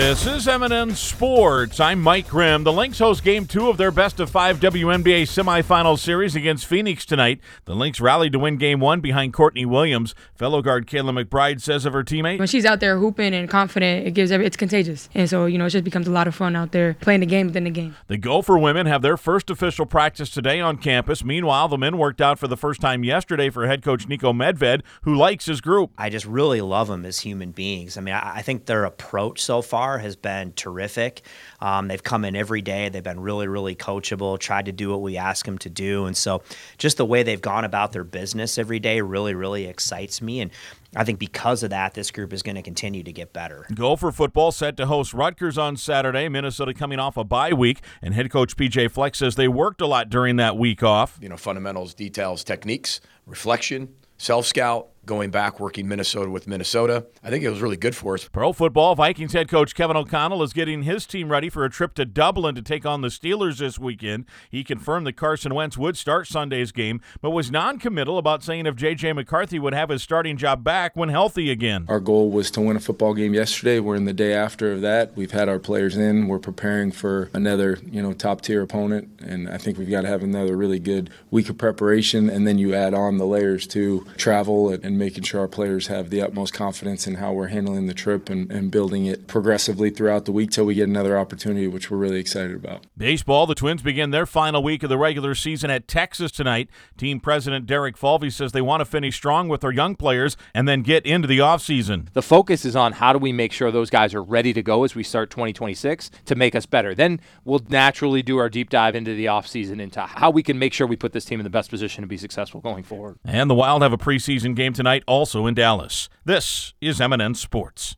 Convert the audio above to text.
This is M&N Sports. I'm Mike Grimm. The Lynx host Game 2 of their best-of-5 WNBA semifinal series against Phoenix tonight. The Lynx rallied to win Game 1 behind Courtney Williams. Fellow guard Kayla McBride says of her teammate, when she's out there hooping and confident, it's contagious. And so, it just becomes a lot of fun out there playing the game within the game. The Gopher women have their first official practice today on campus. Meanwhile, the men worked out for the first time yesterday for head coach Nico Medved, who likes his group. I just really love them as human beings. I mean, I think their approach so far has been terrific. They've come in every day. They've been really, really coachable, tried to do what we ask them to do. And so just the way they've gone about their business every day really, really excites me. And I think because of that, this group is going to continue to get better. Gopher football set to host Rutgers on Saturday. Minnesota coming off a bye week, and head coach P.J. Fleck says they worked a lot during that week off. Fundamentals, details, techniques, reflection, self-scout, going back, working Minnesota with Minnesota. I think it was really good for us. Pro football, Vikings head coach Kevin O'Connell is getting his team ready for a trip to Dublin to take on the Steelers this weekend. He confirmed that Carson Wentz would start Sunday's game, but was non-committal about saying if J.J. McCarthy would have his starting job back when healthy again. Our goal was to win a football game yesterday. We're in the day after of that. We've had our players in. We're preparing for another, top-tier opponent, and I think we've got to have another really good week of preparation, and then you add on the layers to travel and making sure our players have the utmost confidence in how we're handling the trip and building it progressively throughout the week till we get another opportunity, which we're really excited about. Baseball, the Twins begin their final week of the regular season at Texas tonight. Team president Derek Falvey says they want to finish strong with their young players and then get into the offseason. The focus is on how do we make sure those guys are ready to go as we start 2026 to make us better. Then we'll naturally do our deep dive into the offseason, into how we can make sure we put this team in the best position to be successful going forward. And the Wild have a preseason game tonight also in Dallas. This is M&N Sports.